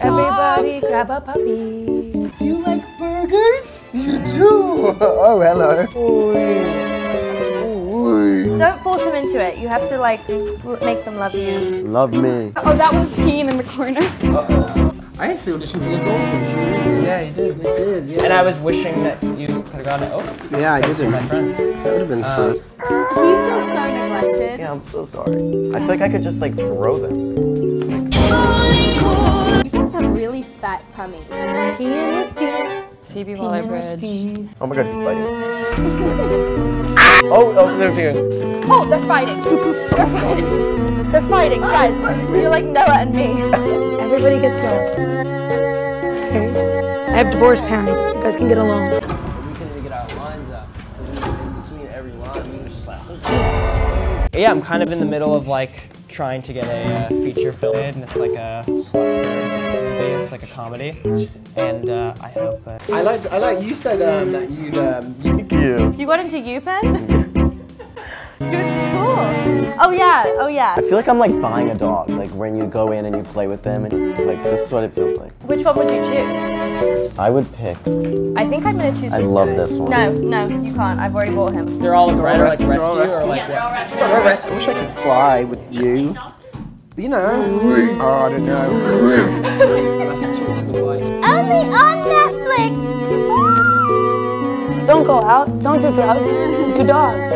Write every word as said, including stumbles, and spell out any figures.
Everybody grab a puppy. Do you like burgers? You do. Oh, hello. Don't force them into it. You have to like make them love you. Love me. Oh, that was peeing in the corner. Uh-oh. I actually auditioned for the Goldfish. Yeah, you did. You did, yeah. And I was wishing that you could have gotten it. Oh, Yeah, I thanks did. to my friend. That would have been Uh, fun. He feels so neglected. Yeah, I'm so sorry. I feel like I could just like throw them. You guys have really fat tummies. Phoebe Waller-Bridge. Oh my god, she's biting. oh, oh, they're doing. Oh, they're fighting. They're fighting. They're fighting, guys. You're like Noah and me. Everybody gets love. Okay. I have divorced parents. You guys can get along. We couldn't even get our lines out. Between every line, we was just like. Yeah, I'm kind of in the middle of like trying to get a uh, feature film made, and it's like a slut movie. It's like a comedy, and uh, I hope. Uh, I liked. I like you said um, that you'd. Um, Thank you. You got into UPenn? Cool. Oh yeah, oh yeah. I feel like I'm like buying a dog. Like when you go in and you play with them, and like this is what it feels like. Which one would you choose? I would pick. I think I'm gonna choose. I love this one. No, no, you can't. I've already bought him. they're all like, red, or, like They're rescue all or like Yeah, what? they're all rescue. I wish I could fly with you. You know. Oh, I don't know. I'll have to talk to the wife. Only on Netflix. Don't go out. Don't do drugs. Do dogs.